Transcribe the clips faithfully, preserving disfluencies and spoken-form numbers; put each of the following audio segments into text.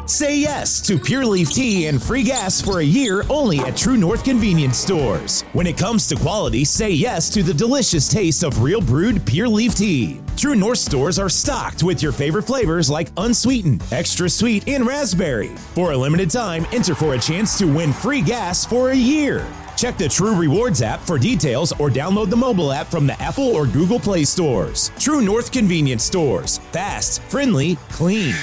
Say yes to Pure Leaf Tea and free gas for a year only at True North Convenience Stores. When it comes to quality, say yes to the delicious taste of real brewed Pure Leaf Tea. True North stores are stocked with your favorite flavors like unsweetened, extra sweet, and raspberry. For a limited time, enter for a chance to win free gas for a year. Check the True Rewards app for details or download the mobile app from the Apple or Google Play stores. True North Convenience Stores. Fast, friendly, clean.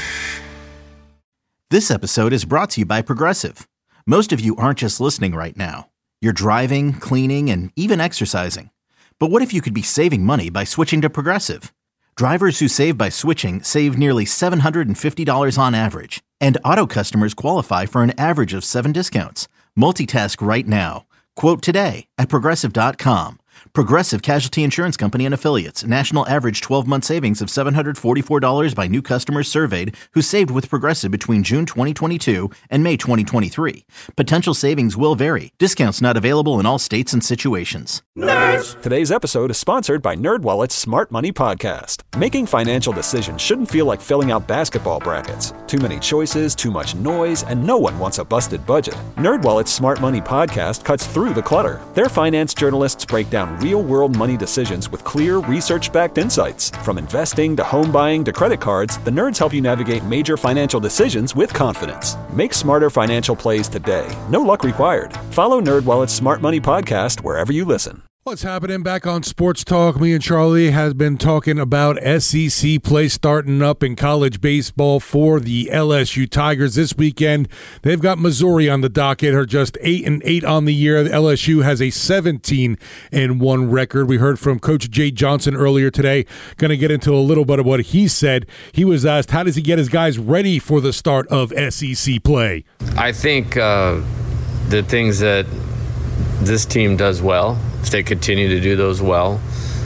This episode is brought to you by Progressive. Most of you aren't just listening right now. You're driving, cleaning, and even exercising. But what if you could be saving money by switching to Progressive? Drivers who save by switching save nearly seven hundred fifty dollars on average. And auto customers qualify for an average of seven discounts. Multitask right now. Quote today at Progressive dot com. Progressive Casualty Insurance Company and Affiliates. National average twelve-month savings of seven hundred forty-four dollars by new customers surveyed who saved with Progressive between June twenty twenty-two and May twenty twenty-three. Potential savings will vary. Discounts not available in all states and situations. Nerds! Today's episode is sponsored by NerdWallet's Smart Money Podcast. Making financial decisions shouldn't feel like filling out basketball brackets. Too many choices, too much noise, and no one wants a busted budget. NerdWallet's Smart Money Podcast cuts through the clutter. Their finance journalists break down real-world money decisions with clear, research-backed insights. From investing to home buying to credit cards, the nerds help you navigate major financial decisions with confidence. Make smarter financial plays today. No luck required. Follow NerdWallet's Smart Money Podcast wherever you listen. What's happening back on Sports Talk? Me and Charlie has been talking about S E C play starting up in college baseball for the L S U Tigers this weekend. They've got Missouri on the docket. Are just eight and eight on the year. The L S U has a seventeen and one record. We heard from Coach Jay Johnson earlier today. Going to get into a little bit of what he said. He was asked, how does he get his guys ready for the start of S E C play? I think uh, the things that this team does well, if they continue to do those well,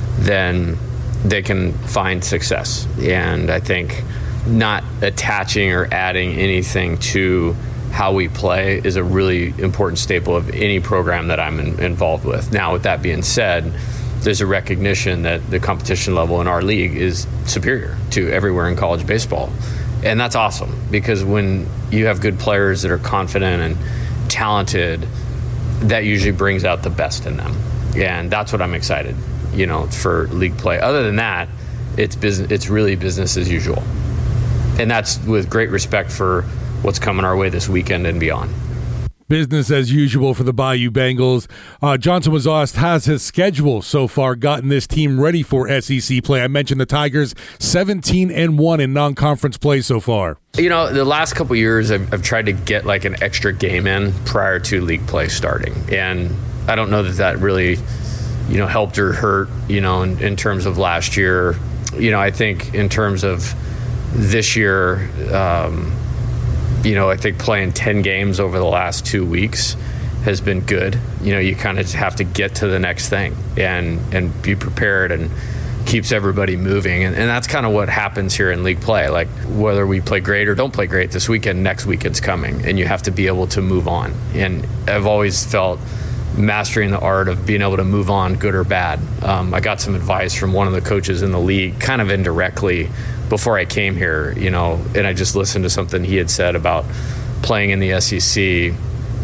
then they can find success. And I think not attaching or adding anything to how we play is a really important staple of any program that I'm in, involved with. Now, with that being said, there's a recognition that the competition level in our league is superior to everywhere in college baseball. And that's awesome, because when you have good players that are confident and talented, that usually brings out the best in them. And that's what I'm excited, you know, for league play. Other than that, it's business, it's really business as usual. And that's with great respect for what's coming our way this weekend and beyond. Business as usual for the Bayou Bengals. Uh, Johnson was asked, has his schedule so far gotten this team ready for S E C play? I mentioned the Tigers, seventeen and one in non-conference play so far. You know, the last couple of years, I've, I've tried to get like an extra game in prior to league play starting. And I don't know that that really, you know, helped or hurt, you know, in, in terms of last year. You know, I think in terms of this year, um, you know, I think playing ten games over the last two weeks has been good. You know, you kind of have to get to the next thing and, and be prepared, and keeps everybody moving. And, and that's kind of what happens here in league play. Like, whether we play great or don't play great this weekend, next weekend's coming, and you have to be able to move on. And I've always felt mastering the art of being able to move on, good or bad. Um, I got some advice from one of the coaches in the league, kind of indirectly, before I came here, you know, and I just listened to something he had said about playing in the S E C,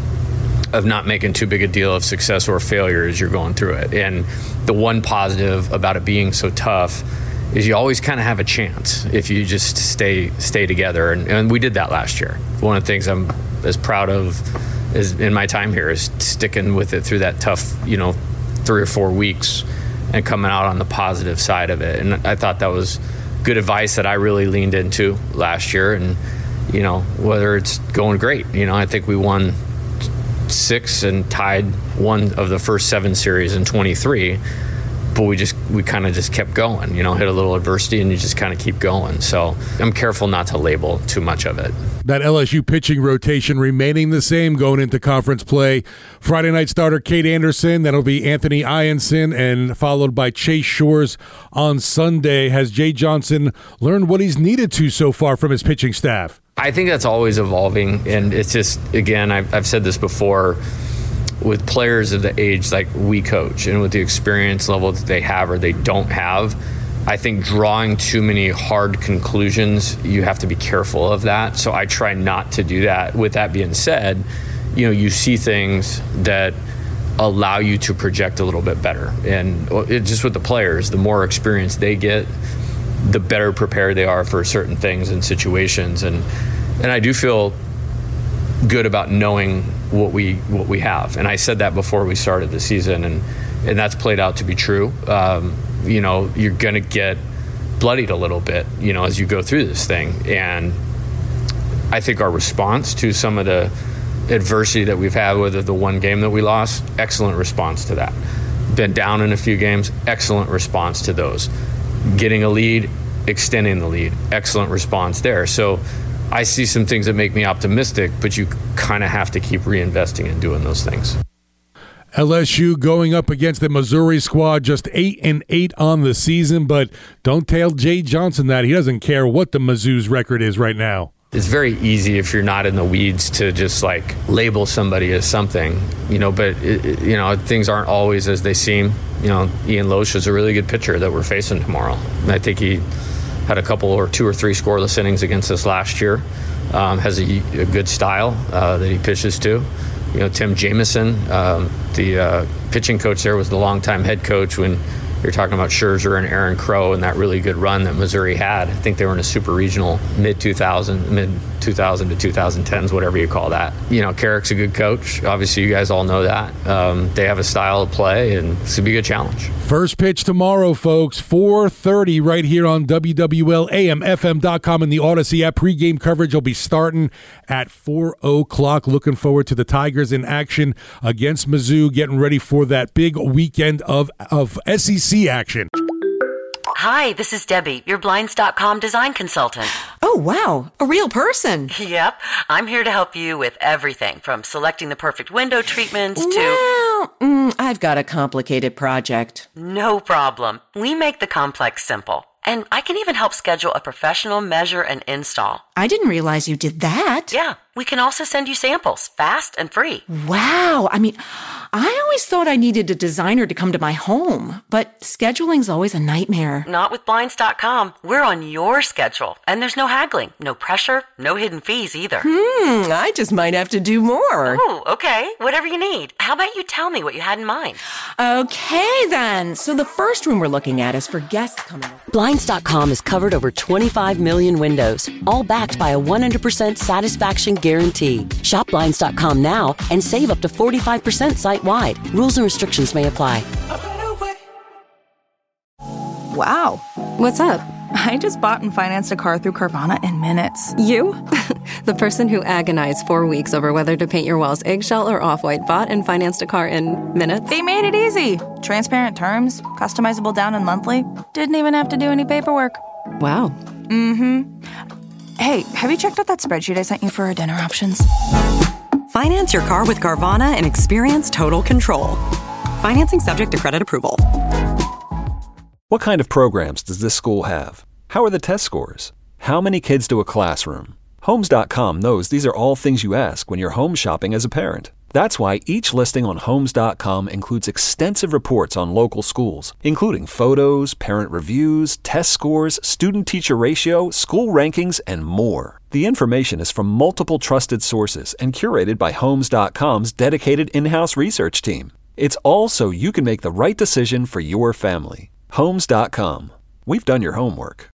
of not making too big a deal of success or failure as you're going through it. And the one positive about it being so tough is you always kind of have a chance if you just stay stay together. And, and we did that last year. One of the things I'm as proud of is in my time here is sticking with it through that tough, you know, three or four weeks and coming out on the positive side of it. And I thought that was good advice that I really leaned into last year. And, you know, whether it's going great, you know, I think we won six and tied one of the first seven series in twenty-three, but we just we kind of just kept going, you know, hit a little adversity and you just kind of keep going. So I'm careful not to label too much of it. That L S U pitching rotation remaining the same going into conference play. Friday night starter Cade Anderson, that'll be Anthony Ianson, and followed by Chase Shores on Sunday. Has Jay Johnson learned what he's needed to so far from his pitching staff? I think that's always evolving, and it's just, again, I've, I've said this before, with players of the age like we coach and with the experience level that they have or they don't have, I think drawing too many hard conclusions, you have to be careful of that. So I try not to do that. With that being said, you know, you see things that allow you to project a little bit better. And it, just with the players, the more experience they get, the better prepared they are for certain things and situations. And and I do feel good about knowing what we what we have. And I said that before we started the season, and and that's played out to be true. Um, you know, you're going to get bloodied a little bit, you know, as you go through this thing. And I think our response to some of the adversity that we've had, whether the one game that we lost, excellent response to that. Been down in a few games, excellent response to those. Getting a lead, extending the lead, excellent response there. So I see some things that make me optimistic, but you kind of have to keep reinvesting and doing those things. L S U going up against the Missouri squad, just eight and eight on the season, but don't tell Jay Johnson that. He doesn't care what the Mizzou's record is right now. It's very easy if you're not in the weeds to just like label somebody as something, you know, but it, it, you know, things aren't always as they seem. You know, Ian Loesch is a really good pitcher that we're facing tomorrow. And I think he had a couple or two or three scoreless innings against us last year. Um, has a, a good style uh, that he pitches to. You know, Tim Jameson, um, the uh, pitching coach there, was the longtime head coach when you're talking about Scherzer and Aaron Crow and that really good run that Missouri had. I think they were in a super regional mid two thousand, mid two thousand to twenty tens, whatever you call that. You know, Carrick's a good coach. Obviously, you guys all know that. Um, they have a style of play, and it's going to be a good challenge. First pitch tomorrow, folks, four thirty right here on W W L A M F M dot com and the Odyssey app. Pre-game coverage will be starting at four o'clock. Looking forward to the Tigers in action against Mizzou, getting ready for that big weekend of, of S E C action. Hi, this is Debbie, your Blinds dot com design consultant. Oh, wow, a real person. Yep, I'm here to help you with everything from selecting the perfect window treatments to... Well, mm, I've got a complicated project. No problem. We make the complex simple. And I can even help schedule a professional measure and install. I didn't realize you did that. Yeah, we can also send you samples, fast and free. Wow. I mean, I always thought I needed a designer to come to my home, but scheduling's always a nightmare. Not with Blinds dot com. We're on your schedule, and there's no haggling, no pressure, no hidden fees either. Hmm, I just might have to do more. Oh, okay. Whatever you need. How about you tell me what you had in mind? Okay, then. So the first room we're looking at is for guests coming. Blinds dot com has covered over twenty-five million windows, all backed by a one hundred percent satisfaction guarantee. Shop Blinds dot com now and save up to forty-five percent site-wide. Rules and restrictions may apply. Wow. What's up? I just bought and financed a car through Carvana in minutes. You? The person who agonized four weeks over whether to paint your walls eggshell or off-white bought and financed a car in minutes? They made it easy. Transparent terms, customizable down and monthly. Didn't even have to do any paperwork. Wow. Mm-hmm. Hey, have you checked out that spreadsheet I sent you for our dinner options? Finance your car with Carvana and experience total control. Financing subject to credit approval. What kind of programs does this school have? How are the test scores? How many kids do a classroom? Homes dot com knows these are all things you ask when you're home shopping as a parent. That's why each listing on Homes dot com includes extensive reports on local schools, including photos, parent reviews, test scores, student-teacher ratio, school rankings, and more. The information is from multiple trusted sources and curated by Homes dot com's dedicated in-house research team. It's all so you can make the right decision for your family. Homes dot com. We've done your homework.